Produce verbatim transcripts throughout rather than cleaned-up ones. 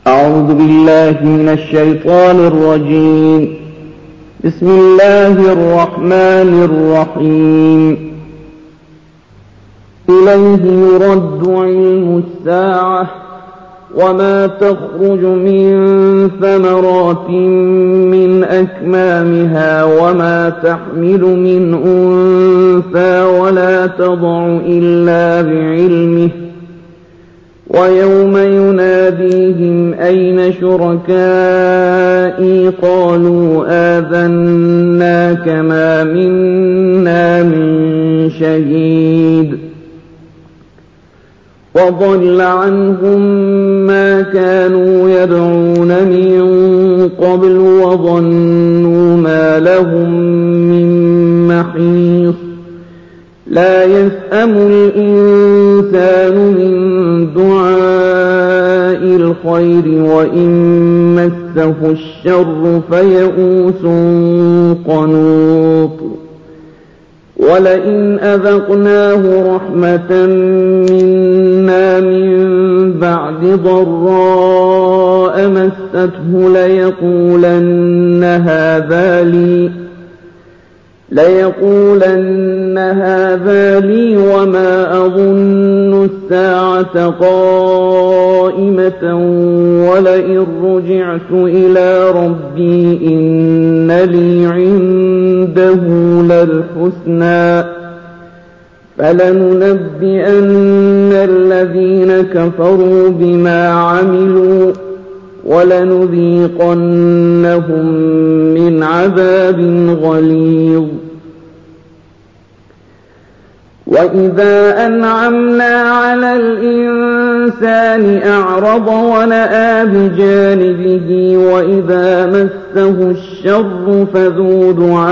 أعوذ بالله من الشيطان الرجيم. بسم الله الرحمن الرحيم. إليه يرد علم الساعة وما تخرج من ثمرات من أكمامها وما تحمل من أنثى ولا تضع إلا بعلمه ويوم يناديهم أين شركائي قالوا آذناك ما منا من شهيد وضل عنهم ما كانوا يدعون من قبل وظنوا ما لهم من محيص لا يسأم الإنسان من دعاء الخير وإن مسه الشر فيئوس قنوط ولئن أذقناه رحمة منا من بعد ضراء مسته ليقولن هذا لي ليقولن هذا لي وما أظن الساعة قائمة ولئن رجعت إلى ربي إن لي عنده للحسنى فلننبئن الذين كفروا بما عملوا ولنذيقنهم من عذاب غليظ. وإذا أنعمنا على الإنسان أعرض ونأى بجانبه وإذا مسه الشر فذو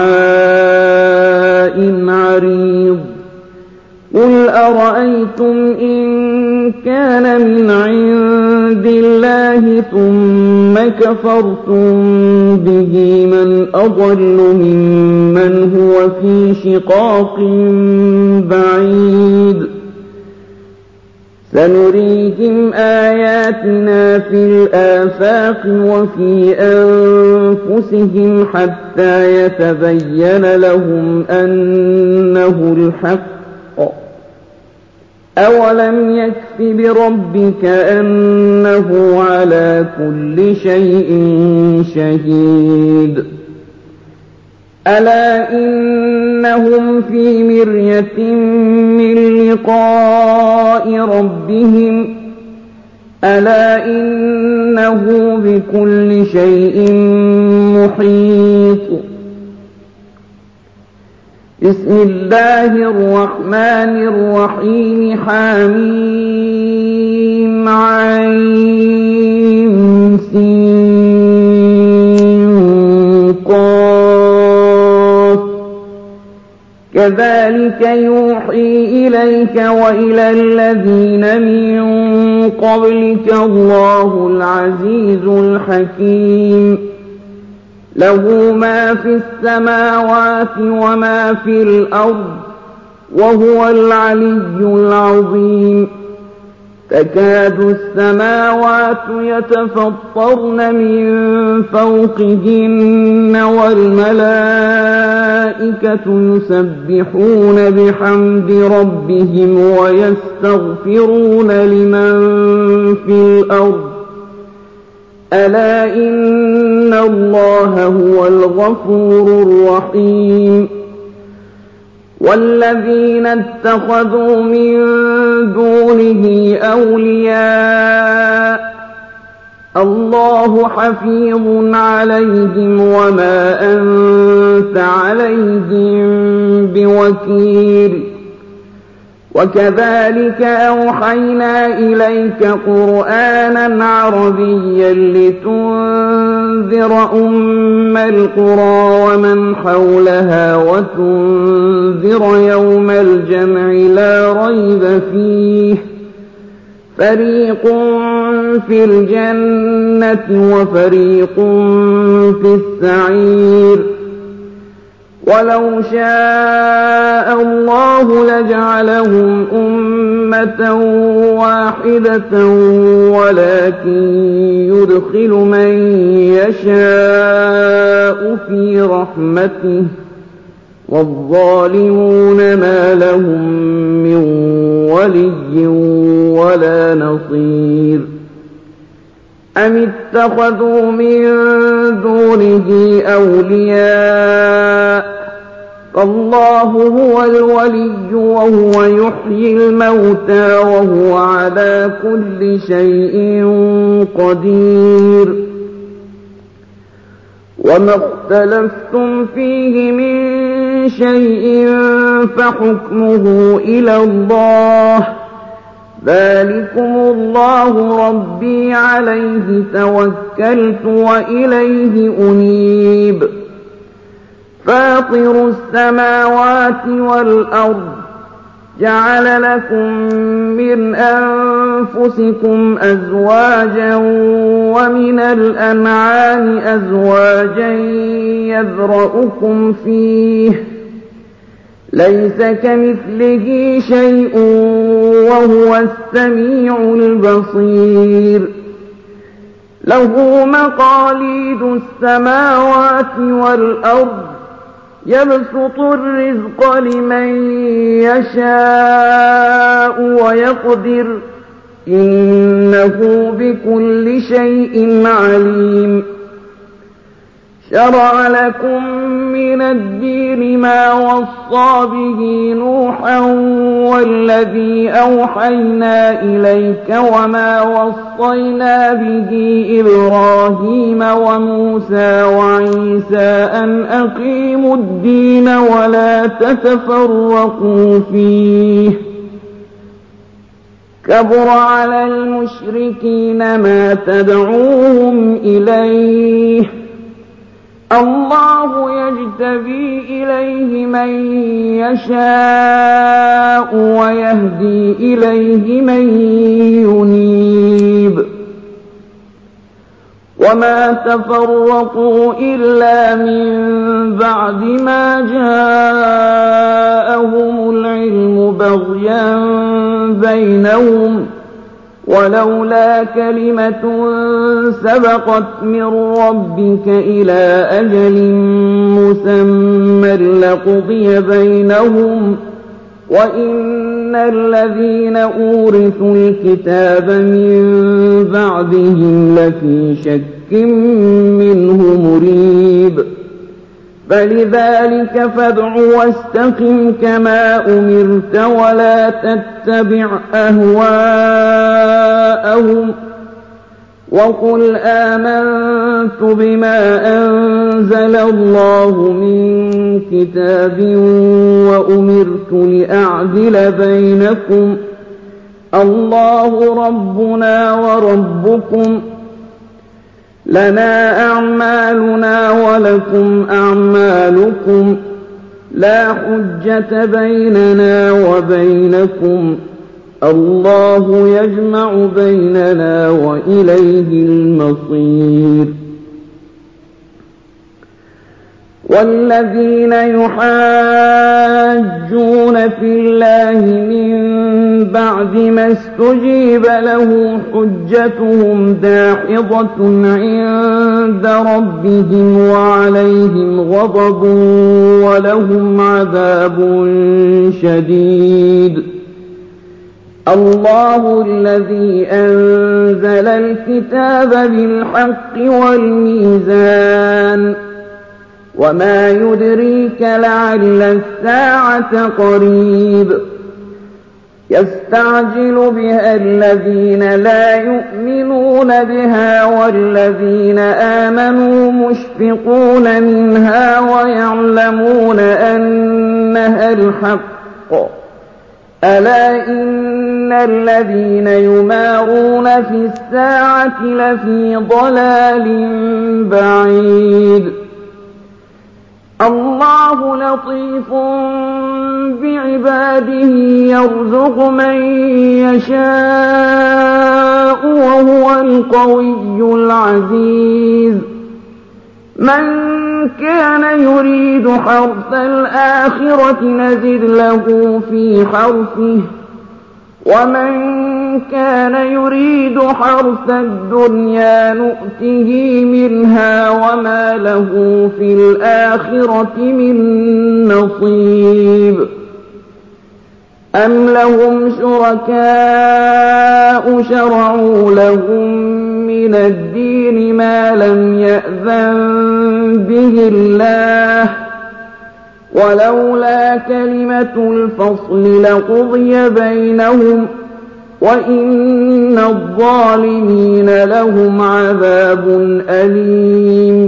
دعاء عريض. قل أرأيتم إن كان من عند الله ثم كفرتم به من أضل ممن هو في شقاق بعيد. سنريهم آياتنا في الآفاق وفي أنفسهم حتى يتبين لهم أنه الحق. أولم يكف بربك أنه على كل شيء شهيد. ألا إنهم في مرية من لقاء ربهم ألا إنه بكل شيء محيط. بسم الله الرحمن الرحيم. حميم عين سين قاف. كذلك يوحي إليك وإلى الذين من قبلك الله العزيز الحكيم. له ما في السماوات وما في الأرض وهو العلي العظيم. تكاد السماوات يتفطرن من فوقهن والملائكة يسبحون بحمد ربهم ويستغفرون لمن في الأرض ألا إن الله هو الغفور الرحيم. والذين اتخذوا من دونه أولياء الله حفيظ عليهم وما أنت عليهم بوكيل. وكذلك أوحينا إليك قرآنا عربيا لتنذر أم القرى ومن حولها وتنذر يوم الجمع لا ريب فيه فريق في الجنة وفريق في السعير. وَلَوْ شَاءَ اللَّهُ لَجَعَلَهُمْ أُمَّةً وَاحِدَةً وَلَكِن يُدْخِلُ مَن يَشَاءُ فِي رَحْمَتِهِ ۚ وَالظَّالِمُونَ مَا لَهُم مِّن وَلِيٍّ وَلَا نَصِيرٍ أَمِ اتَّخَذُوا مِن دُونِهِ أَوْلِيَاءَ ۖ فَاللَّهُ هُوَ الْوَلِيُّ وَهُوَ يُحْيِي الْمَوْتَىٰ وَهُوَ عَلَىٰ كُلِّ شَيْءٍ قَدِيرٌ وَمَا اخْتَلَفْتُمْ فِيهِ مِن شَيْءٍ فَحُكْمُهُ إِلَى اللَّهِ ۚ ذَٰلِكُمُ اللَّهُ رَبِّي عَلَيْهِ تَوَكَّلْتُ وَإِلَيْهِ أُنِيبُ فَاطِرُ السَّمَاوَاتِ وَالْأَرْضِ جَعَلَ لَكُم مِّنْ أَنفُسِكُمْ أَزْوَاجًا وَمِنَ الْأَنْعَامِ أَزْوَاجًا يَذْرَؤُكُمْ فِيهِ ۚ لَيْسَ كَمِثْلِهِ شَيْءٌ وَهُوَ السَّمِيعُ الْبَصِيرُ لَهُ مَقَالِيدُ السَّمَاوَاتِ وَالْأَرْضِ يَبْسُطُ الرِّزْقَ لِمَن يَشَاءُ وَيَقْدِرُ ۚ إِنَّهُ بِكُلِّ شَيْءٍ عَلِيمٌ شَرَعَ لَكُم مِّنَ الدِّينِ مَا وَصَّىٰ بِهِ نُوحًا وَالَّذِي أَوْحَيْنَا إِلَيْكَ وَمَا وَصَّيْنَا بِهِ إِبْرَاهِيمَ وَمُوسَىٰ وَعِيسَىٰ أَنْ أَقِيمُوا الدِّينَ وَلَا تَتَفَرَّقُوا فِيهِ ۚ كَبُرَ عَلَى الْمُشْرِكِينَ مَا تَدْعُوهُمْ إِلَيْهِ ۚ اللَّهُ يَجْتَبِي إِلَيْهِ مَن يَشَاءُ وَيَهْدِي إِلَيْهِ مَن يُنِيبُ وَمَا تَفَرَّقُوا إِلَّا مِن بَعْدِ مَا جَاءَهُمُ الْعِلْمُ بَغْيًا بَيْنَهُمْ ۚ وَلَوْلَا كَلِمَةٌ سَبَقَتْ مِن رَّبِّكَ إِلَىٰ أَجَلٍ مُّسَمًّى لَّقُضِيَ بَيْنَهُمْ ۚ وَإِنَّ الَّذِينَ أُورِثُوا الْكِتَابَ مِن بَعْدِهِمْ لَفِي شَكٍّ مِّنْهُ مُرِيبٍ فَلِذَٰلِكَ فَادْعُ وَاسْتَقِمْ كَمَا أُمِرْتَ وَلَا تَتَّبِعْ أَهْوَاءَهُمْ وَقُلْ آمَنتُ بِمَا أَنزَلَ اللَّهُ مِن كِتَابٍ وَأُمِرْتُ لِأَعْدِلَ بَيْنَكُمْ ۖ اللَّهُ رَبُّنَا وَرَبُّكُمْ لَنَا أَعْمَالُنَا وَلَكُمْ أَعْمَالُكُمْ لَا حُجَّةَ بَيْنَنَا وَبَيْنَكُمْ اللَّهُ يَجْمَعُ بَيْنَنَا وَإِلَيْهِ الْمَصِيرُ وَالَّذِينَ يُحَاجُّونَ فِي اللَّهِ مِن بَعْدِ مَا اسْتُجِيبَ لَهُ حُجَّتُهُمْ دَاحِضَةٌ عِندَ رَبِّهِمْ وَعَلَيْهِمْ غَضَبٌ وَلَهُمْ عَذَابٌ شَدِيدٌ اللَّهُ الَّذِي أَنزَلَ الْكِتَابَ بِالْحَقِّ وَالْمِيزَانَ وَمَا يُدْرِيكَ لَعَلَّ السَّاعَةَ قَرِيبٌ يَسْتَعْجِلُ بِهَا الَّذِينَ لَا يُؤْمِنُونَ بِهَا وَالَّذِينَ آمَنُوا مُشْفِقُونَ مِنْهَا وَيَعْلَمُونَ أَنَّهَا الْحَقُّ أَلَا إِنَّ الَّذِينَ يُمَارُونَ فِي السَّاعَةِ لَفِي ضَلَالٍ بَعِيدٍ اللَّهُ لَطِيفٌ بِعِبَادِهِ يَرْزُقُ مَن يَشَاءُ وَهُوَ الْقَوِيُّ الْعَزِيزُ مَن كَانَ يُرِيدُ حَرْثَ الْآخِرَةِ نَزِدْ لَهُ فِي حَرْثِهِ وَمَن كَانَ يُرِيدُ حَرْثَ الدُّنْيَا نُؤْتِهِ مِنْهَا وَمَا لَهُ فِي الْآخِرَةِ مِن نَّصِيبٍ أَمْ لَهُمْ شُرَكَاءُ شَرَعُوا لَهُم مِّنَ الدِّينِ مَا لَمْ يَأْذَن بِهِ اللَّهُ ۚ وَلَوْلَا كَلِمَةُ الْفَصْلِ لَقُضِيَ بَيْنَهُمْ ۗ وَإِنَّ الظَّالِمِينَ لَهُمْ عَذَابٌ أَلِيمٌ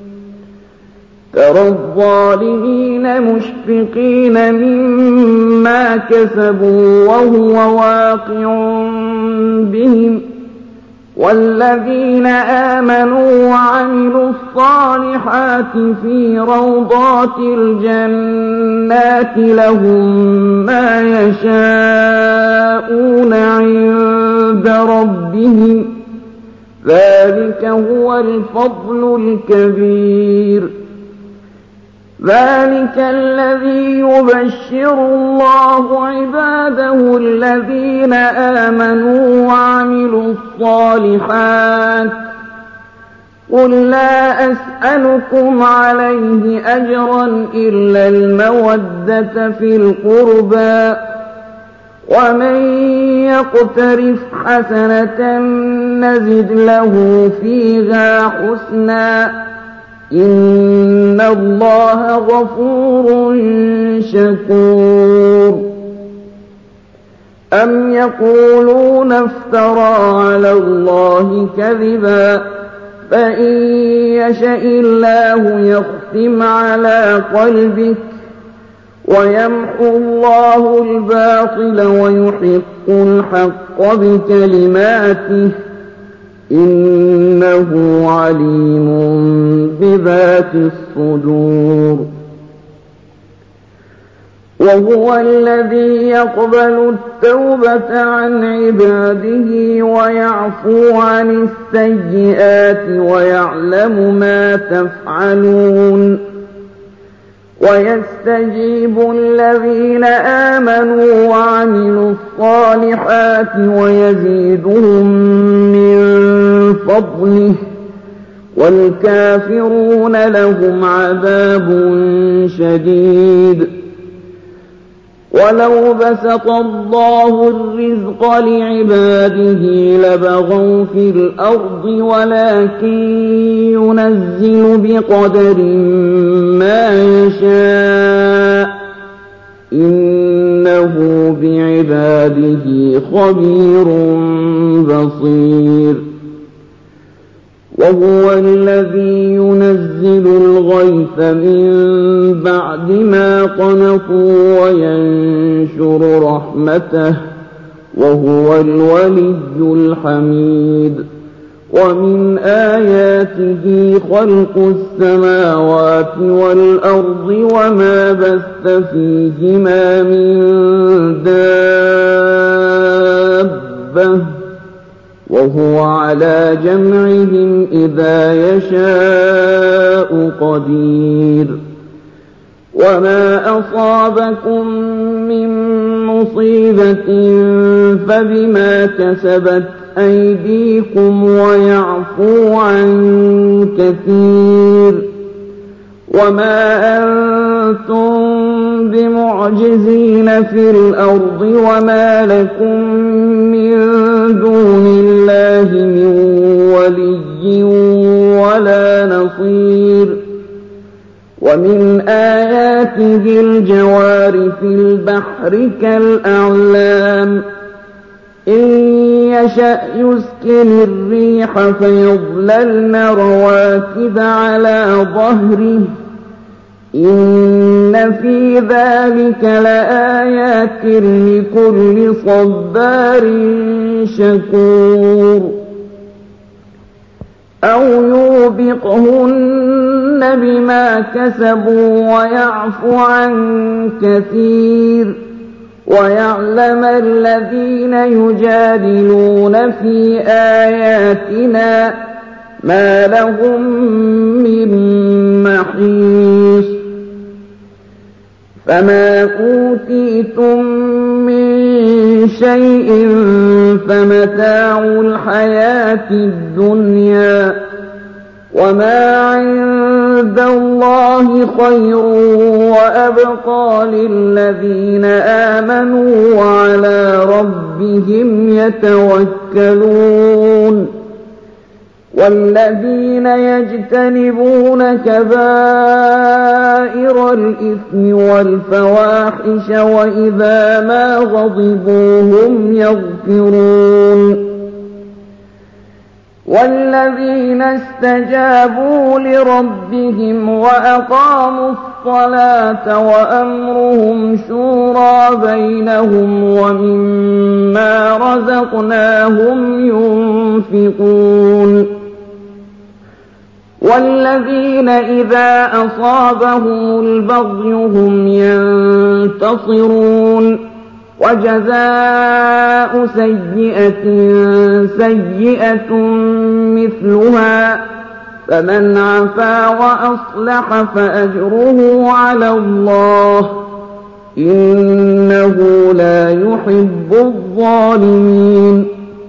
تَرَى الظَّالِمِينَ مُشْفِقِينَ مِمَّا كَسَبُوا وَهُوَ واقِعٌ بِهِمْ ۗ وَالَّذِينَ آمَنُوا وَعَمِلُوا الصَّالِحَاتِ فِي رَوْضَاتِ الْجَنَّاتِ لَهُم مَّا يَشَاءُونَ عِندَ رَبِّهِمْ ۚ ذَٰلِكَ هُوَ الْفَضْلُ الْكَبِيرُ ذَٰلِكَ الَّذِي يُبَشِّرُ اللَّهُ عِبَادَهُ الَّذِينَ آمَنُوا وَعَمِلُوا الصَّالِحَاتِ ۗ قُل لَّا أَسْأَلُكُمْ عَلَيْهِ أَجْرًا إِلَّا الْمَوَدَّةَ فِي الْقُرْبَىٰ ۗ وَمَن يَقْتَرِفْ حَسَنَةً نَّزِدْ لَهُ فِيهَا حُسْنًا ۚ إِنَّ اللَّهَ غَفُورٌ شَكُورٌ أَمْ يَقُولُونَ افْتَرَىٰ عَلَى اللَّهِ كَذِبًا ۖ فَإِن يَشَإِ اللَّهُ يَخْتِمْ عَلَىٰ قَلْبِكَ وَيَمْحُو اللَّهُ الْبَاطِلَ وَيُحِقُّ الْحَقَّ بِكَلِمَاتِهِ ۚ إِنَّهُ عَلِيمٌ بِذَاتِ الصُّدُورِ وَهُوَ الَّذِي يَقْبَلُ التَّوْبَةَ عَنْ عِبَادِهِ وَيَعْفُو عَنِ السَّيِّئَاتِ وَيَعْلَمُ مَا تَفْعَلُونَ وَيَسْتَجِيبُ الَّذِينَ آمَنُوا وَعَمِلُوا الصَّالِحَاتِ وَيَزِيدُهُم مِّن فَضْلِهِ ۚ وَالْكَافِرُونَ لَهُمْ عَذَابٌ شَدِيدٌ وَلَوْ بَسَطَ اللَّهُ الرِّزْقَ لِعِبَادِهِ لَبَغَوْا فِي الْأَرْضِ وَلَٰكِن يُنَزِّلُ بِقَدَرٍ مَّا يَشَاءُ ۚ إِنَّهُ بِعِبَادِهِ خَبِيرٌ بَصِيرٌ وَهُوَ الَّذِي يُنَزِّلُ الْغَيْثَ مِن بَعْدِ مَا قَنَطُوا وَيَنشُرُ رَحْمَتَهُ ۚ وَهُوَ الْوَلِيُّ الْحَمِيدُ وَمِنْ آيَاتِهِ خَلْقُ السَّمَاوَاتِ وَالْأَرْضِ وَمَا بَثَّ فِيهِمَا مِن دَابَّةٍ ۚ وَهُوَ عَلَىٰ جَمْعِهِمْ إِذَا يَشَاءُ قَدِيرٌ وَمَا أَصَابَكُم مِّن مُّصِيبَةٍ فَبِمَا كَسَبَتْ أَيْدِيكُمْ وَيَعْفُو عَن كَثِيرٍ وَمَا أَنتُم بِمُعْجِزِينَ فِي الْأَرْضِ وَمَا لَكُم مِّن دُونِ اللَّهِ مِن وَلِيٍّ وَلَا نَصِيرٍ وَمِنْ آيَاتِهِ الْجَوَارِ فِي الْبَحْرِ كَالْأَعْلَامِ إِن يَشَأْ يُسْكِنِ الرِّيحَ فَيَظْلَلْنَ رَوَاكِدَ عَلَىٰ ظَهْرِهِ ۚ إِنَّ فِي ذَٰلِكَ لَآيَاتٍ لِّكُلِّ صَبَّارٍ شَكُورٍ أَوْ يُوبِقْهُنَّ بِمَا كَسَبُوا وَيَعْفُ عَن كَثِيرٍ وَيَعْلَمَ الَّذِينَ يُجَادِلُونَ فِي آيَاتِنَا ما لهم من محيص فما أوتيتم من شيء فمتاع الحياة الدنيا وما عند الله خير وأبقى للذين آمنوا وعلى ربهم يتوكلون والذين يجتنبون كبائر الإثم والفواحش وإذا ما غضبوا هم يغفرون والذين استجابوا لربهم وأقاموا الصلاة وأمرهم شورى بينهم ومما رزقناهم ينفقون والذين إذا أصابهم البغي هم ينتصرون وجزاء سيئة سيئة مثلها فمن عفا وأصلح فأجره على الله إنه لا يحب الظالمين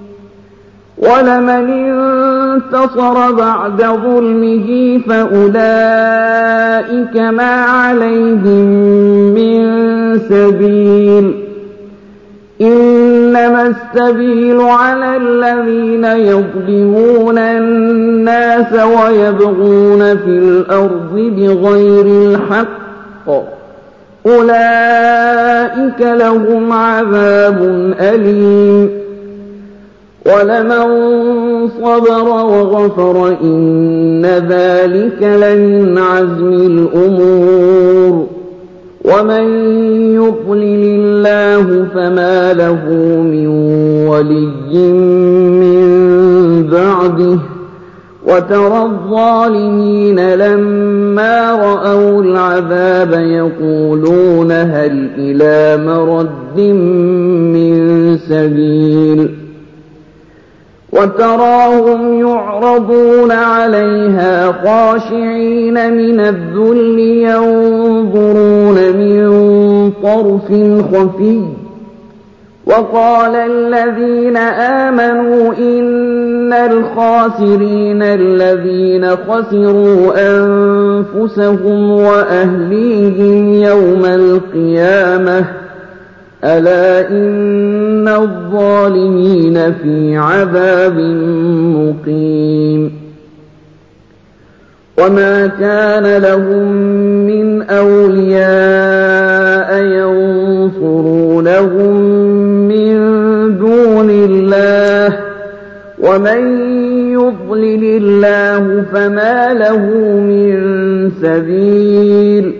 ولمن انتصر بعد ظلمه فأولئك ما عليهم من سبيل إنما السبيل على الذين يظلمون الناس ويبغون في الأرض بغير الحق أولئك لهم عذاب أليم ولمن صبر وغفر إن ذلك لمن عزم الأمور ومن يضلل الله فما له من ولي من بعده وترى الظالمين لما رأوا العذاب يقولون هل إلى مرد من سبيل وتراهم يعرضون عليها خاشعين من الذل ينظرون من طرف خفي وقال الذين آمنوا إن الخاسرين الذين خسروا أنفسهم وأهليهم يوم القيامة ألا إن الظالمين في عذاب مقيم وما كان لهم من أولياء ينصرونهم من دون الله ومن يضلل الله فما له من سبيل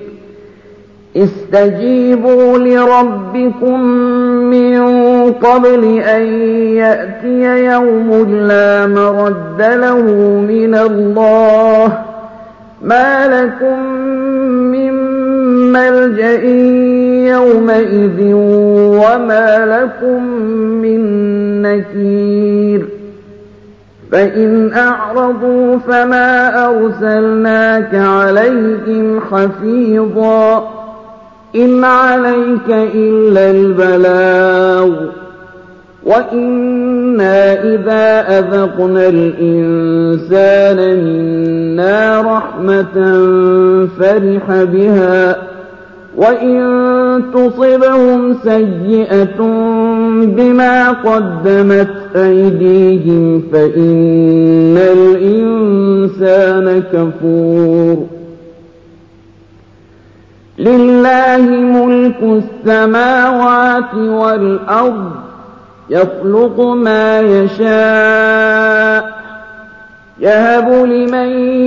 استجيبوا لربكم من قبل أن يأتي يوم لا مرد له من الله ما لكم من ملجأ يومئذ وما لكم من نكير فإن أعرضوا فما أرسلناك عليهم حفيظا إن عليك إلا البلاغ وإنا إذا أذقنا الإنسان منا رحمة فرح بها وإن تصبهم سيئة بما قدمت أيديهم فإن الإنسان كفور لله ملك السماوات والأرض يخلق ما يشاء يهب لمن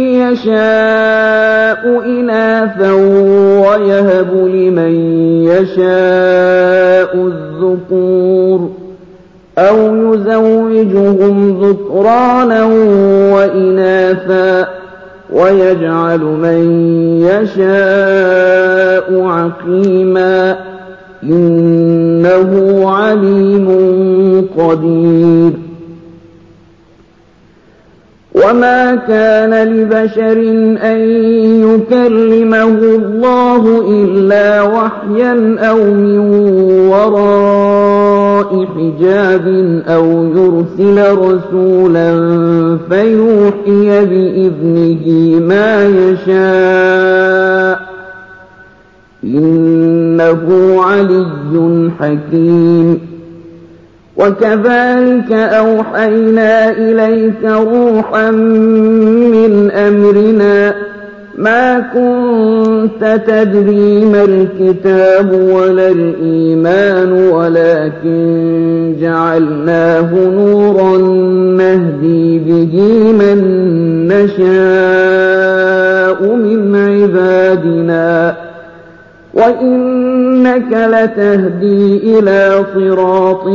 يشاء إناثا ويهب لمن يشاء الذكور أو يزوجهم ذكرانا وإناثا ويجعل من يشاء عقيما إنه عليم قدير وما كان لبشر أن يكلمه الله إلا وحيا أو من وراء حجاب أو يرسل رسولا فيوحي بإذنه ما يشاء إنه علي حكيم. وكذلك أوحينا إليك روحا من أمرنا ما كنت تدري ما الكتاب ولا الإيمان ولكن جعلناه نورا نهدي به من نشاء من عبادنا وإنك لتهدي إلى صراط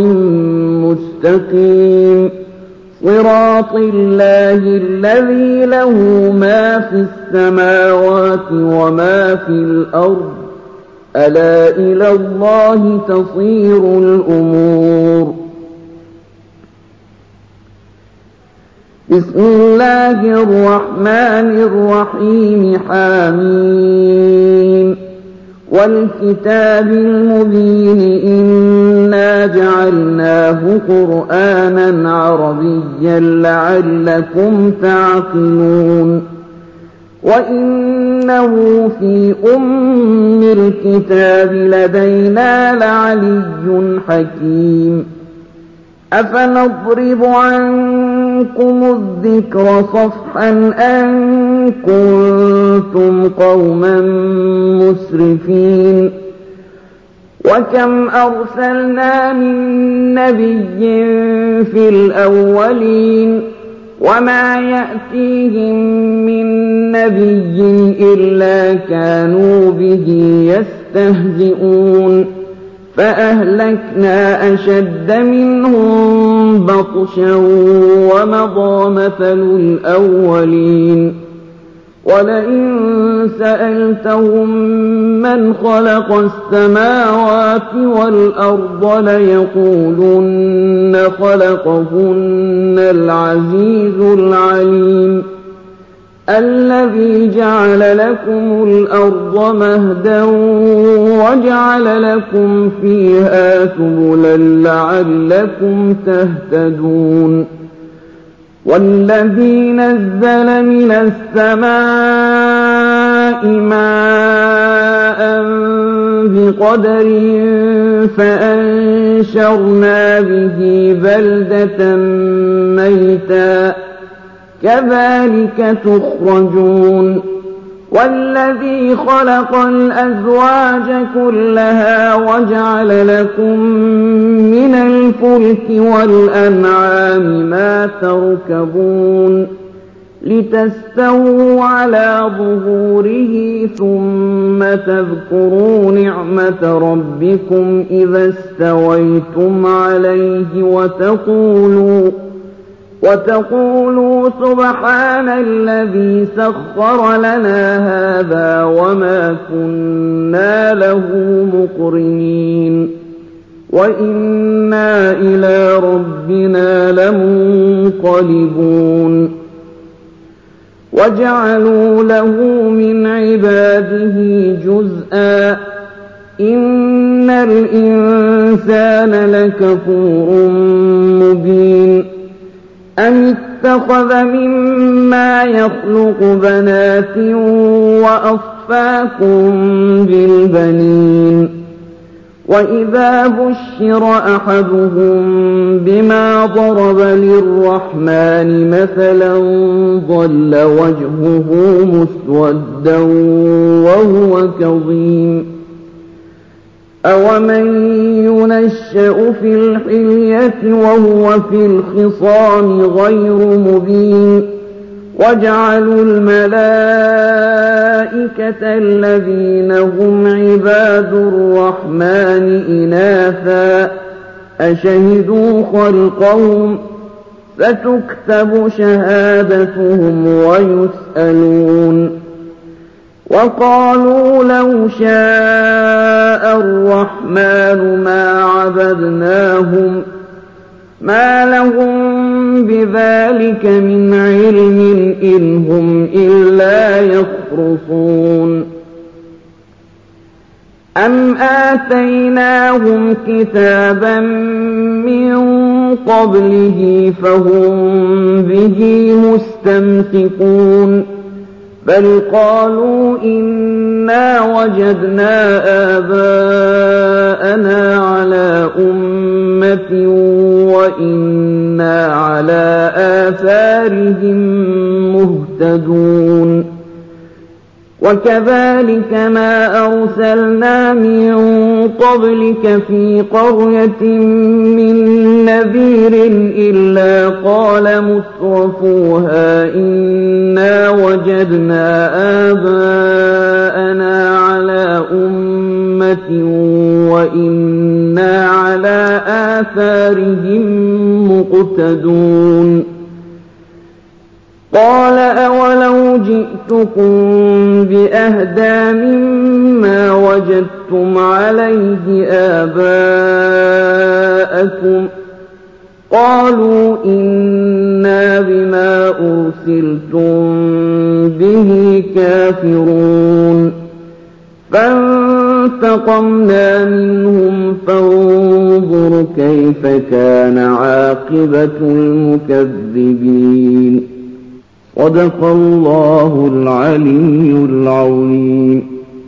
مستقيم صراط الله الذي له ما في السماوات وما في الأرض ألا إلى الله تصير الأمور. بسم الله الرحمن الرحيم حميم والكتاب المبين إنا جعلناه قرآنا عربيا لعلكم تعقلون وإنه في أم الكتاب لدينا لعلي حكيم. أفنضرب عنكم الذكر صفحا أن كنتم قوما مسرفين وكم أرسلنا من نبي في الأولين وما يأتيهم من نبي إلا كانوا به يستهزئون فأهلكنا أشد منهم بطشا ومضى مثل الأولين ولئن سألتهم من خلق السماوات والأرض ليقولن خلقهن العزيز العليم الذي جعل لكم الأرض مهدا وجعل لكم فيها سبلا لعلكم تهتدون والذي نزل من السماء ماء بقدر فأنشرنا به بلدة ميتا كذلك تخرجون والذي خلق الأزواج كلها وجعل لكم من الفلك والأنعام ما تركبون لتستووا على ظهوره ثم تذكروا نعمة ربكم إذا استويتم عليه وتقولوا وتقولوا سبحان الذي سخر لنا هذا وما كنا له مقرنين وإنا إلى ربنا لمنقلبون. وجعلوا له من عباده جزءا إن الإنسان لكفور مبين أم اتخذ مما يخلق بنات وأصفاكم بالبنين وإذا بشر أحدهم بما ضرب للرحمن مثلا ظل وجهه مسودا وهو كظيم أومن ينشأ في الحلية وهو في الخصام غير مبين وجعلوا الملائكة الذين هم عباد الرحمن إناثا أشهدوا خلقهم فتكتب شهادتهم ويسألون وقالوا لو شاء الرحمن ما عبدناهم ما لهم بذلك من علم إن هم إلا يخرصون أم آتيناهم كتابا من قبله فهم به مستمسكون بل قالوا إنا وجدنا آباءنا على أمة وإنا على آثارهم مهتدون وكذلك ما أرسلنا من قبلك في قرية من نذير إلا قال مترفوها إنا وجدنا آباءنا على أمة وإنا على آثارهم مقتدون قال أولو جئتكم بأهدى مما وجدتم عليه آباءكم قالوا إنا بما أرسلتم به كافرون فانتقمنا منهم فانظر كيف كان عاقبة المكذبين صدق الله العلي العظيم.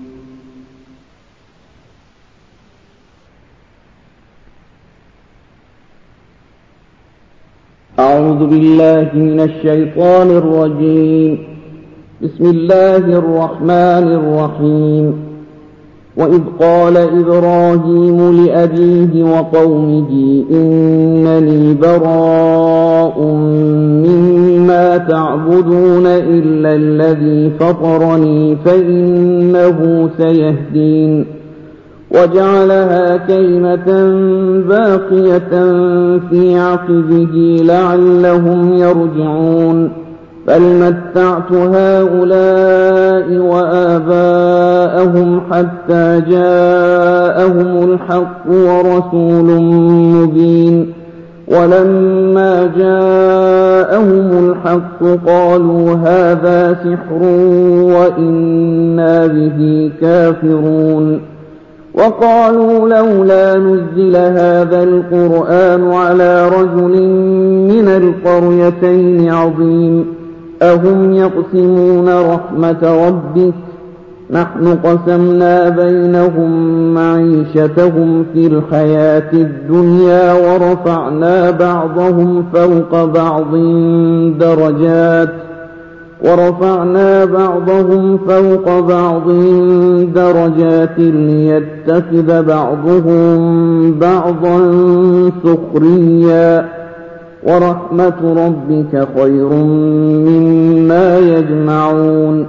أعوذ بالله من الشيطان الرجيم. بسم الله الرحمن الرحيم. وإذ قال إبراهيم لأبيه وقومه إنني براء مما تعبدون إلا الذي فطرني فإنه سيهدين وجعلها كلمة باقية في عقبه لعلهم يرجعون بل متعت هؤلاء وآباءهم حتى جاءهم الحق ورسول مبين ولما جاءهم الحق قالوا هذا سحر وإنا به كافرون وقالوا لولا نزل هذا القرآن على رجل من القريتين عظيم أهم يقسمون رحمة ربك نحن قسمنا بينهم معيشتهم في الحياة الدنيا ورفعنا بعضهم فوق بعض درجات ورفعنا بعضهم فوق بعض درجات ليتخذ بعضهم بعضا سخريا ورحمة ربك خير مما يجمعون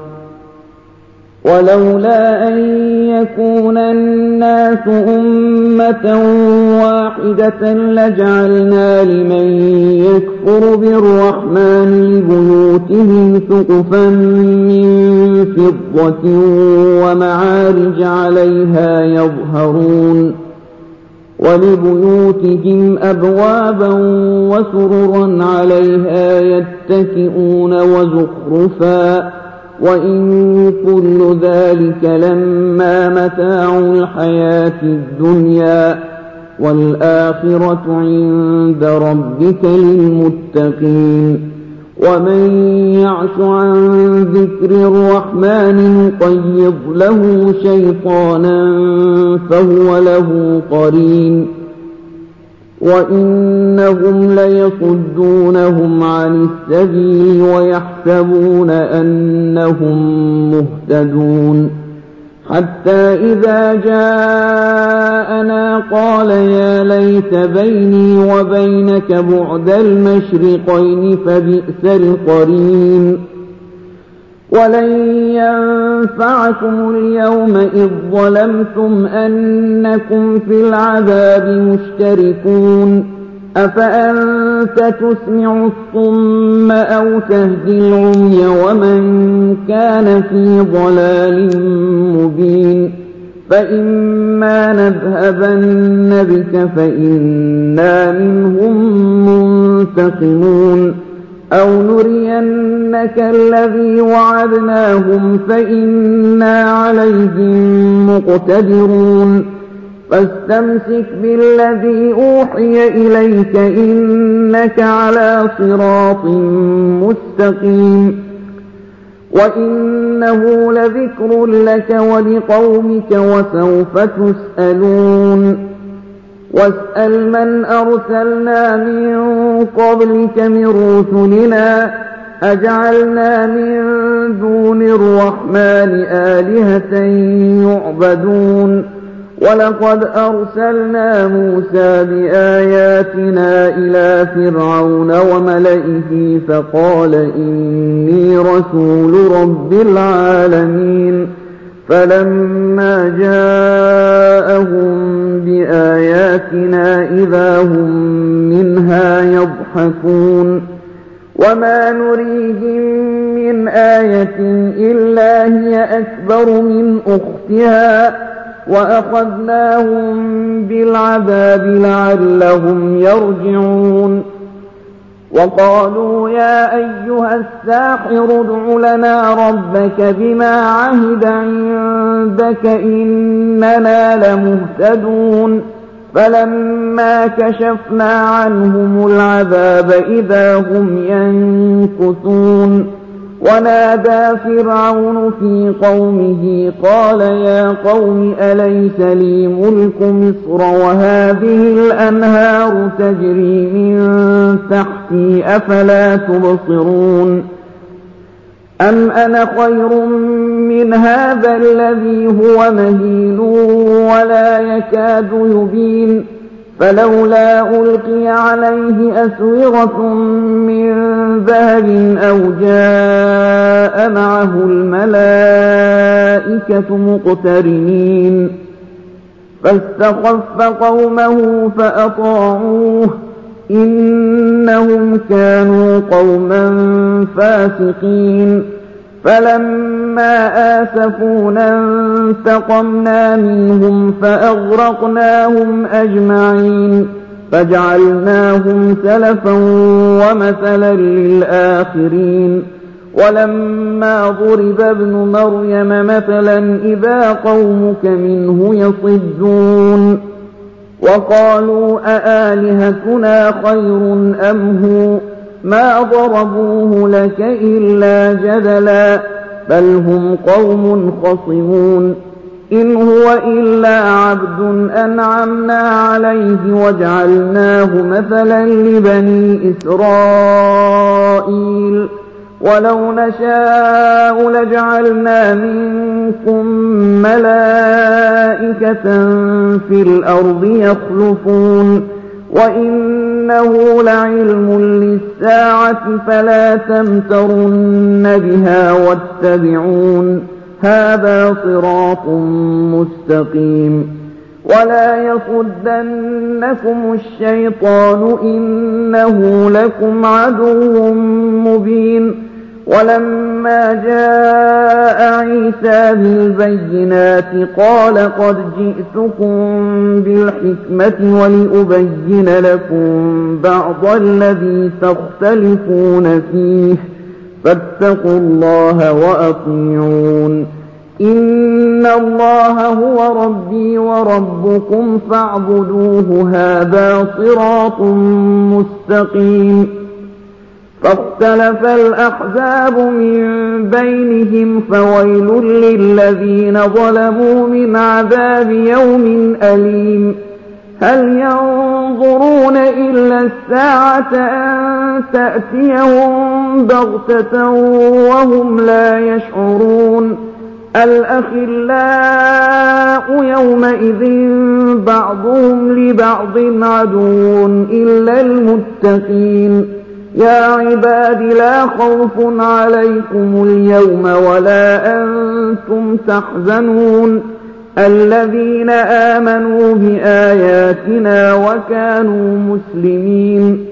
ولولا أن يكون الناس أمة واحدة لجعلنا لمن يكفر بالرحمن لبيوتهم سقفا من فضة ومعارج عليها يظهرون ولبيوتهم أبوابا وسررا عليها يتكئون وزخرفا وإن كل ذلك لما متاع الحياة الدنيا والآخرة عند ربك للمتقين ومن يعش عن ذكر الرحمن نقيض له شيطانا فهو له قرين وإنهم ليصدونهم عن السبيل ويحسبون أنهم مهتدون حتى إذا جاءنا قال يا ليت بيني وبينك بعد المشرقين فبئس القرين ولن ينفعكم اليوم إذ ظلمتم أنكم في العذاب مشتركون أفأنت تسمع الصم أو تهدي العمي ومن كان في ضلال مبين فإما نذهبن بك فإنا منهم منتقمون أو نرينك إنك الذي وعدناهم فإنا عليهم مقتدرون فاستمسك بالذي أوحي إليك إنك على صراط مستقيم وإنه لذكر لك ولقومك وسوف تسألون واسأل من أرسلنا من قبلك من رسلنا أجعلنا من دون الرحمن آلهة يعبدون ولقد أرسلنا موسى بآياتنا إلى فرعون وملئه فقال إني رسول رب العالمين فلما جاءهم بآياتنا إذا هم منها يضحكون وما نريهم من آية إلا هي أكبر من أختها وأخذناهم بالعذاب لعلهم يرجعون وقالوا يا أيها الساحر ادع لنا ربك بما عهد عندك إننا لمهتدون فلما كشفنا عنهم العذاب إذا هم ينكثون ونادى فرعون في قومه قال يا قوم أليس لي ملك مصر وهذه الأنهار تجري من تحتي أفلا تبصرون أم أنا خير من هذا الذي هو مهين ولا يكاد يبين فلولا ألقي عليه أسورة من ذهب أو جاء معه الملائكة مقترنين فاستخف قومه فأطاعوه إنهم كانوا قوما فاسقين فلما آسفونا انتقمنا منهم فأغرقناهم أجمعين فجعلناهم سلفا ومثلا للآخرين ولما ضرب ابن مريم مثلا إذا قومك منه يصدون وقالوا أآلهتنا خير أم هو ما ضربوه لك إلا جدلا بل هم قوم خصمون إن هو إلا عبد أنعمنا عليه وجعلناه مثلا لبني إسرائيل ولو نشاء لجعلنا منكم ملائكة في الأرض يخلفون وإنه لعلم للساعة فلا تمترن بها واتبعون هذا صراط مستقيم ولا يصدنكم الشيطان إنه لكم عدو مبين ولما جاء عيسى بالبينات قال قد جئتكم بالحكمة ولأبين لكم بعض الذي تختلفون فيه فاتقوا الله وأطيعون إن الله هو ربي وربكم فاعبدوه هذا صراط مستقيم فاختلف الأحزاب من بينهم فويل للذين ظلموا من عذاب يوم أليم هل ينظرون إلا الساعة أن تأتيهم بغتة وهم لا يشعرون الأخلاء يومئذ بعضهم لبعض عدو إلا المتقين يا عباد لا خوف عليكم اليوم ولا أنتم تحزنون الذين آمنوا بآياتنا وكانوا مسلمين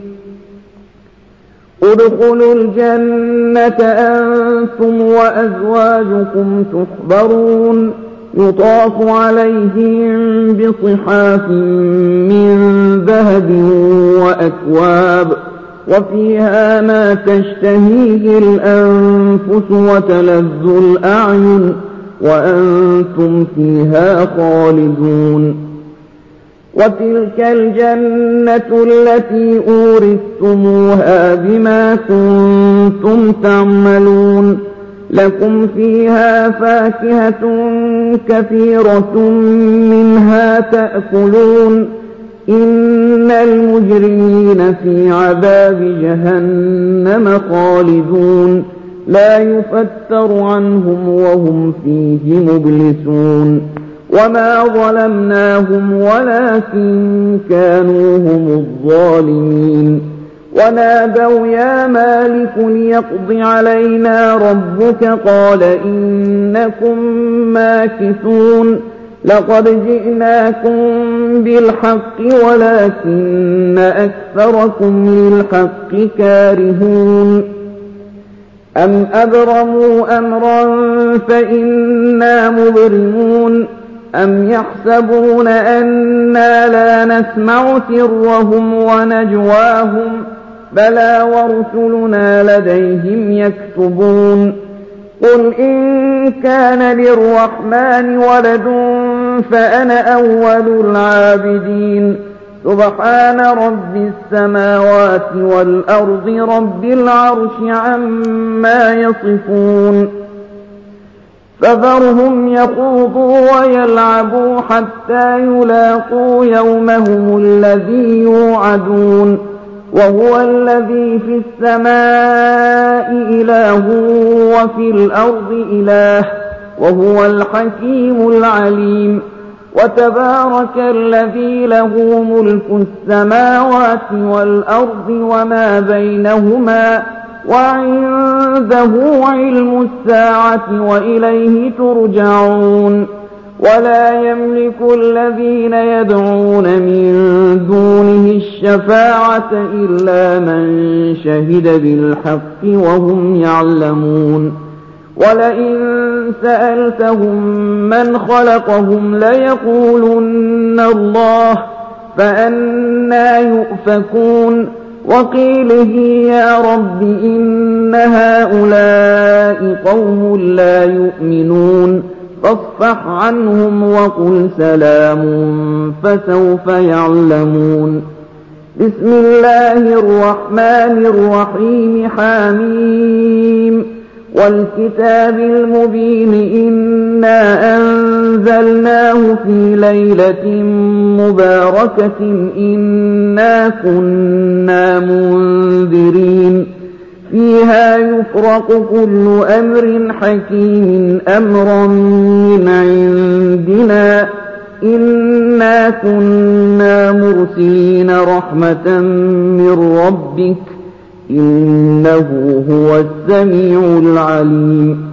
ادخلوا الجنة أنتم وأزواجكم تحبرون يطاف عليهم بصحاف من ذهب وأكواب وفيها ما تشتهيه الأنفس وتلذ الأعين وأنتم فيها خالدون. وتلك الجنة التي أورثتموها بما كنتم تعملون لكم فيها فاكهة كثيرة منها تأكلون إن المجرمين في عذاب جهنم خالدون لا يفتر عنهم وهم فيه مبلسون. وما ظلمناهم ولكن كانوا هم الظالمين. ونادوا يا مالك ليقض علينا ربك قال إنكم ماكثون لقد جئناكم بالحق ولكن أكثركم للحق كارهون. أم أبرموا أمرا فإنا مبرمون أم يحسبون أنا لا نسمع سرهم ونجواهم بلى ورسلنا لديهم يكتبون. قل إن كان للرحمن ولد فأنا أول العابدين سبحان رب السماوات والأرض رب العرش عما يصفون. فذرهم يخوضوا ويلعبوا حتى يلاقوا يومهم الذي يوعدون وهو الذي في السماء إله وفي الأرض إله وهو الحكيم العليم. وتبارك الذي له ملك السماوات والأرض وما بينهما وعنده علم الساعة وإليه ترجعون. ولا يملك الذين يدعون من دونه الشفاعة إلا من شهد بالحق وهم يعلمون. ولئن سألتهم من خلقهم ليقولن الله فأنى يؤفكون. وقيله يا رب إن هؤلاء قوم لا يؤمنون فاصفح عنهم وقل سلام فسوف يعلمون. بسم الله الرحمن الرحيم حميم والكتاب المبين إنا أنزلناه في ليلة مباركة إنا كنا منذرين فيها يفرق كل أمر حكيم أمرا من عندنا إنا كنا مرسلين رحمة من ربك إنه هو السميع العليم.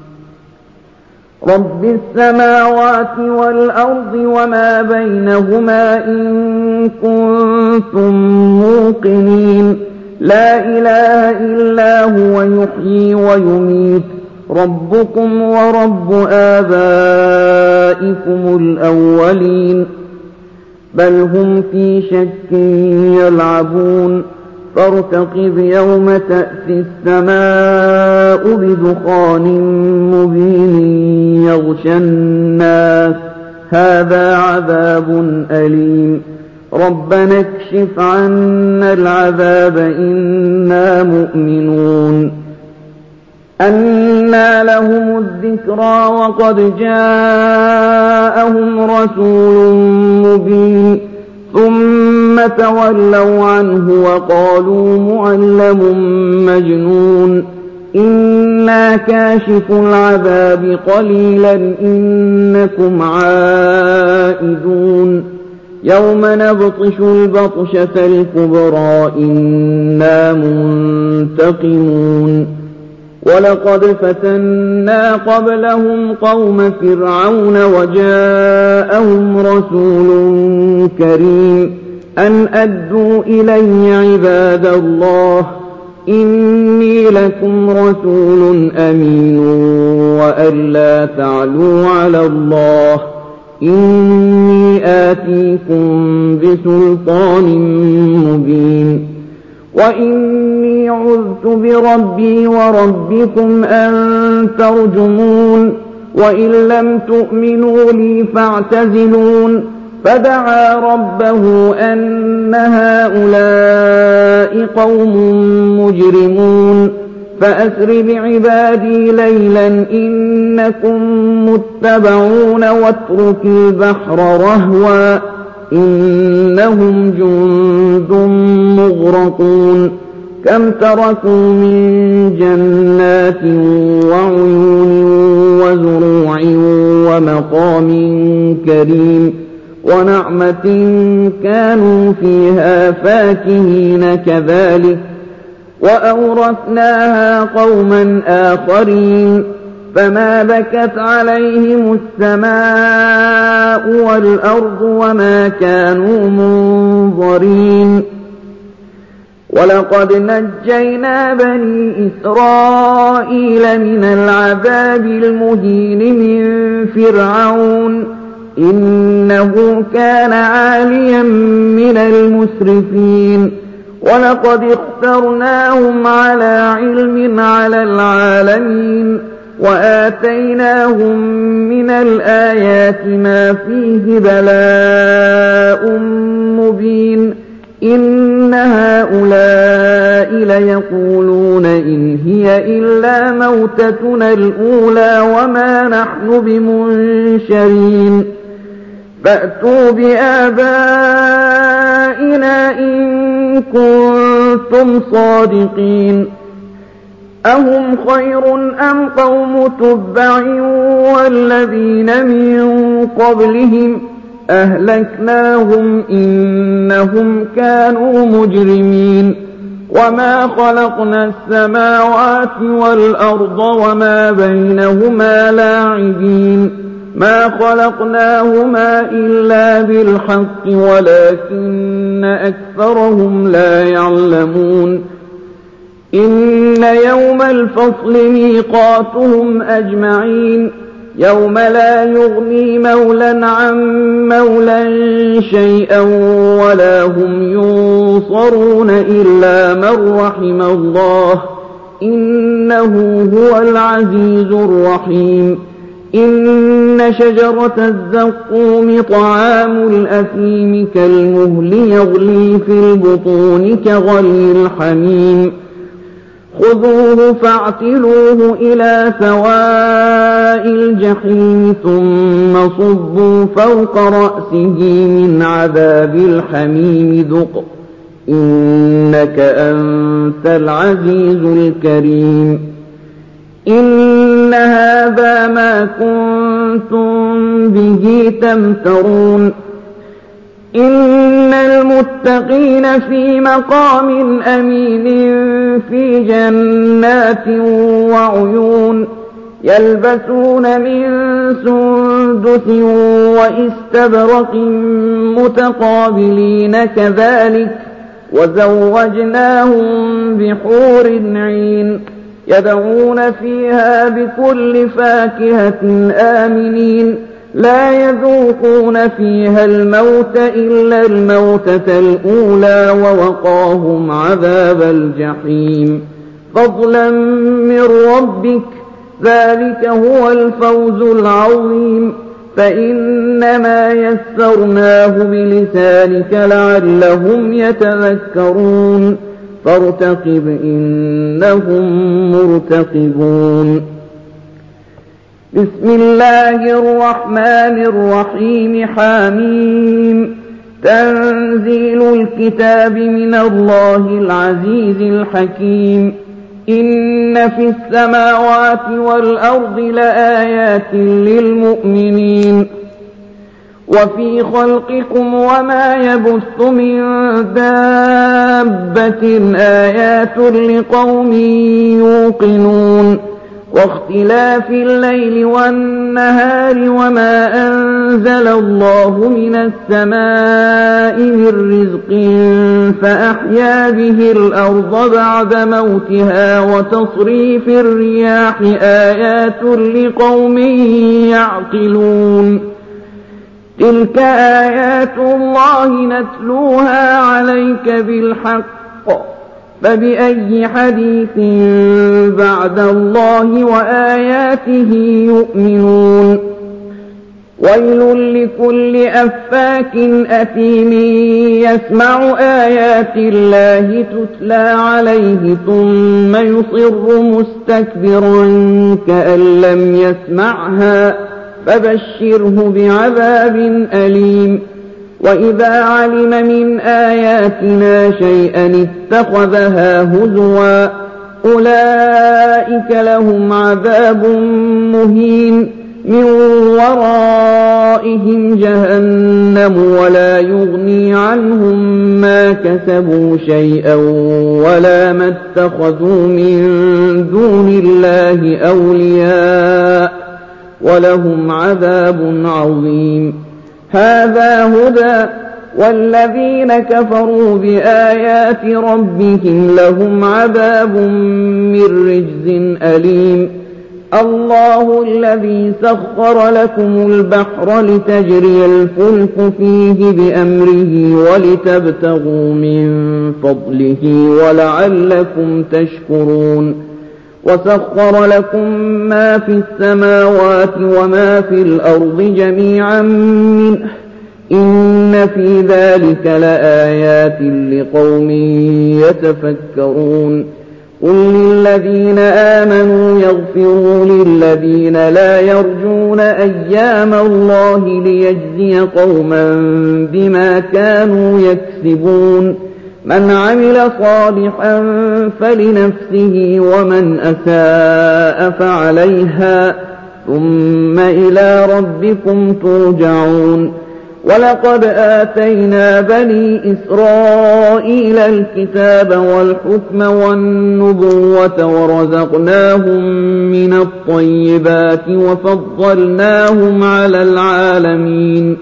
رب السماوات والأرض وما بينهما إن كنتم موقنين لا إله إلا هو يحيي ويميت ربكم ورب آبائكم الأولين بل هم في شك يلعبون. فارتقب يوم تأتي السماء بدخان مبين يغشى الناس هذا عذاب أليم. ربنا اكشف عنا العذاب إنا مؤمنون. أنى لهم الذكرى وقد جاءهم رسول مبين ثم تولوا عنه وقالوا معلم مجنون إنا كاشف العذاب قليلا إنكم عائدون. يوم نبطش البطشة الكبرى إنا منتقمون. ولقد فتنا قبلهم قوم فرعون وجاءهم رسول كريم أن أدوا إلي عباد الله إني لكم رسول أمين وأن لا تعلوا على الله إني آتيكم بسلطان مبين. وإني عذت بربي وربكم أن ترجمون وإن لم تؤمنوا لي فاعتزلون فدعا ربه أن هؤلاء قوم مجرمون فأسر بعبادي ليلا إنكم متبعون واترك البحر رهوا إنهم جند مغرقون كم تركوا من جنات وعيون وزروع ومقام كريم ونعمة كانوا فيها فاكهين كذلك وأورثناها قوما آخرين فما بكت عليهم السماء والأرض وما كانوا منظرين ولقد نجينا بني إسرائيل من العذاب المهين من فرعون إنه كان عاليا من المسرفين ولقد اخترناهم على علم على العالمين وآتيناهم من الآيات ما فيه بلاء مبين إن هؤلاء ليقولون إن هي إلا موتتنا الأولى وما نحن بمنشرين فأتوا بآبائنا إن كنتم صادقين أهم خير أم قوم تبع والذين من قبلهم أهلكناهم إنهم كانوا مجرمين وما خلقنا السماوات والأرض وما بينهما لاعبين ما خلقناهما إلا بالحق ولكن أكثرهم لا يعلمون إن يوم الفصل ميقاتهم أجمعين يوم لا يغني مولى عن مولى شيئا ولا هم ينصرون إلا من رحم الله إنه هو العزيز الرحيم إن شجرة الزقوم طعام الأثيم كالمهل يغلي في البطون كغلي الحميم خذوه فاعتلوه إلى سواء الجحيم ثم صبوا فوق رأسه من عذاب الحميم ذق إنك أنت العزيز الكريم إن هذا ما كنتم به تمترون إن المتقين في مقام أمين في جنات وعيون يلبسون من سندس واستبرق متقابلين كذلك وزوجناهم بحور عين يدعون فيها بكل فاكهة آمنين لا يذوقون فيها الموت إلا الموتة الأولى ووقاهم عذاب الجحيم فضلا من ربك ذلك هو الفوز العظيم فإنما يسرناه بلسانك لعلهم يتذكرون فارتقب إنهم مرتقبون بسم الله الرحمن الرحيم حاميم تنزيل الكتاب من الله العزيز الحكيم إن في السماوات والأرض لآيات للمؤمنين وفي خلقكم وما يبث من دابة آيات لقوم يوقنون واختلاف الليل والنهار وما أنزل الله من السماء من رزق فأحيا به الأرض بعد موتها وتصريف الرياح آيات لقوم يعقلون تلك آيات الله نتلوها عليك بالحق فبأي حديث بعد الله وآياته يؤمنون ويل لكل أفاك أثيم يسمع آيات الله تتلى عليه ثم يصر مستكبرا كأن لم يسمعها فبشره بعذاب أليم وإذا علم من آياتنا شيئا اتخذها هزوا أولئك لهم عذاب مهين من ورائهم جهنم ولا يغني عنهم ما كسبوا شيئا ولا ما اتخذوا من دون الله أولياء ولهم عذاب عظيم هذا هدى والذين كفروا بآيات ربهم لهم عذاب من رجز أليم الله الذي سخر لكم البحر لتجري الفلك فيه بأمره ولتبتغوا من فضله ولعلكم تشكرون وسخر لكم ما في السماوات وما في الأرض جميعا منه إن في ذلك لآيات لقوم يتفكرون قل للذين آمنوا يغفروا للذين لا يرجون أيام الله ليجزي قوما بما كانوا يكسبون من عمل صالحا فلنفسه ومن أساء فعليها ثم إلى ربكم ترجعون ولقد آتينا بني إسرائيل الكتاب والحكم والنبوة ورزقناهم من الطيبات وفضلناهم على العالمين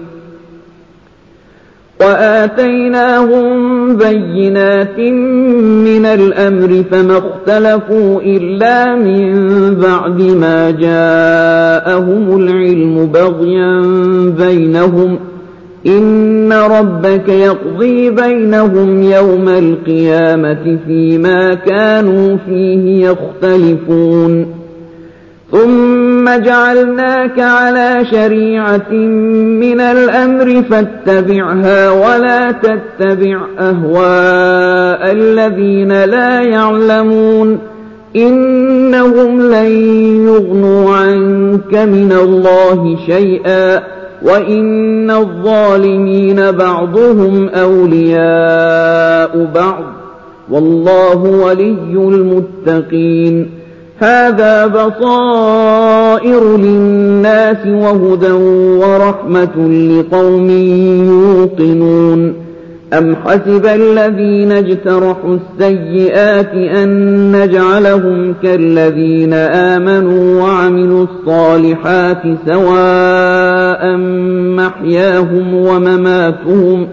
وآتيناهم بينات من الأمر فما اختلفوا إلا من بعد ما جاءهم العلم بغيا بينهم إن ربك يقضي بينهم يوم القيامة فيما كانوا فيه يختلفون ثم جعلناك على شريعة من الأمر فاتبعها ولا تتبع أهواء الذين لا يعلمون إنهم لن يغنوا عنك من الله شيئا وإن الظالمين بعضهم أولياء بعض والله ولي المتقين هذا بصائر للناس وهدى ورحمة لقوم يوقنون أم حسب الذين اجترحوا السيئات أن نجعلهم كالذين آمنوا وعملوا الصالحات سواء محياهم ومماتهم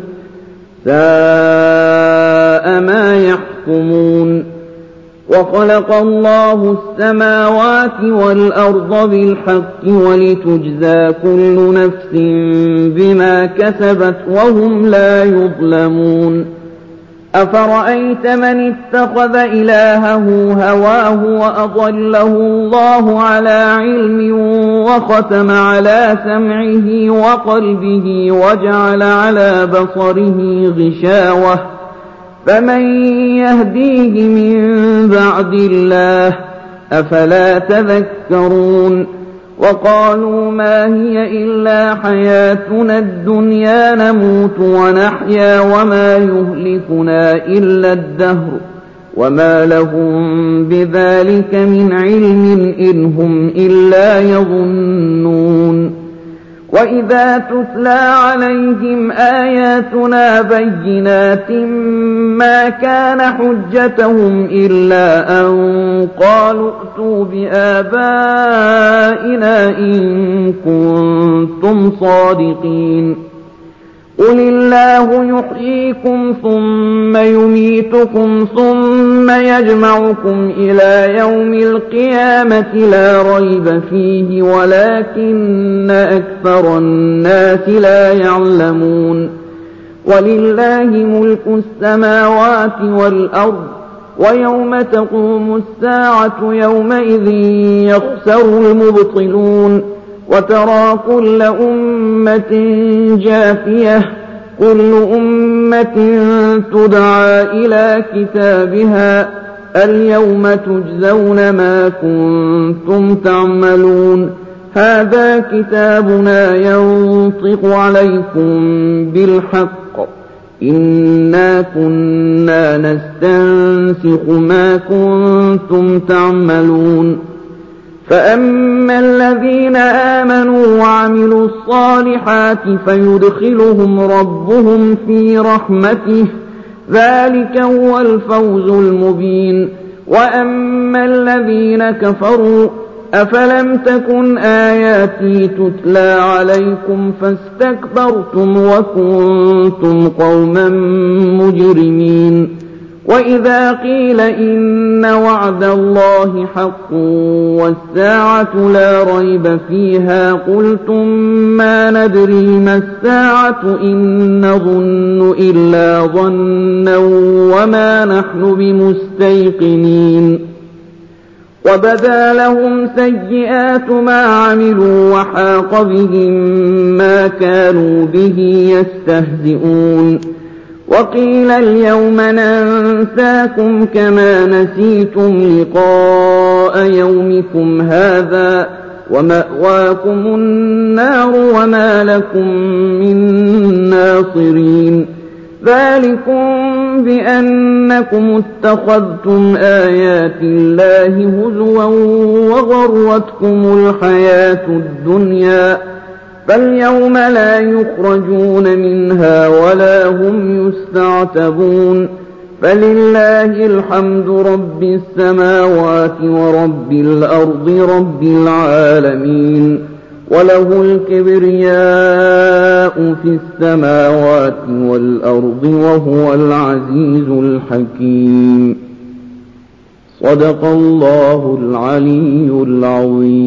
ساء ما يحكمون وخلق الله السماوات والأرض بالحق ولتجزى كل نفس بما كسبت وهم لا يظلمون أفرأيت من اتخذ إلهه هواه وأضله الله على علم وختم على سمعه وقلبه وجعل على بصره غشاوة فمن يهديه من بعد الله أفلا تذكرون وقالوا ما هي إلا حياتنا الدنيا نموت ونحيا وما يهلكنا إلا الدهر وما لهم بذلك من علم إن هم إلا يظنون وإذا تتلى عليهم آياتنا بينات ما كان حجتهم إلا أن قالوا ائتوا بآبائنا إن كنتم صادقين قل الله يحييكم ثم يميتكم ثم يجمعكم إلى يوم القيامة لا ريب فيه ولكن أكثر الناس لا يعلمون ولله ملك السماوات والأرض ويوم تقوم الساعة يومئذ يخسر المبطلون وترى كل أمة جاثية كل أمة تدعى إلى كتابها اليوم تجزون ما كنتم تعملون هذا كتابنا ينطق عليكم بالحق إنا كنا نستنسخ ما كنتم تعملون فأما الذين آمنوا وعملوا الصالحات فيدخلهم ربهم في رحمته ذلك هو الفوز المبين وأما الذين كفروا أفلم تكن آياتي تتلى عليكم فاستكبرتم وكنتم قوما مجرمين وإذا قيل إن وعد الله حق والساعة لا ريب فيها قلتم ما ندري ما الساعة إن نظن إلا ظنا وما نحن بمستيقنين وبدا لهم سيئات ما عملوا وحاق بهم ما كانوا به يستهزئون وقيل اليوم ننساكم كما نسيتم لقاء يومكم هذا ومأواكم النار وما لكم من ناصرين ذلكم بأنكم اتخذتم آيات الله هزوا وغرتكم الحياة الدنيا فاليوم لا يخرجون منها ولا هم يستعتبون فلله الحمد رب السماوات ورب الأرض رب العالمين وله الكبرياء في السماوات والأرض وهو العزيز الحكيم صدق الله العلي العظيم.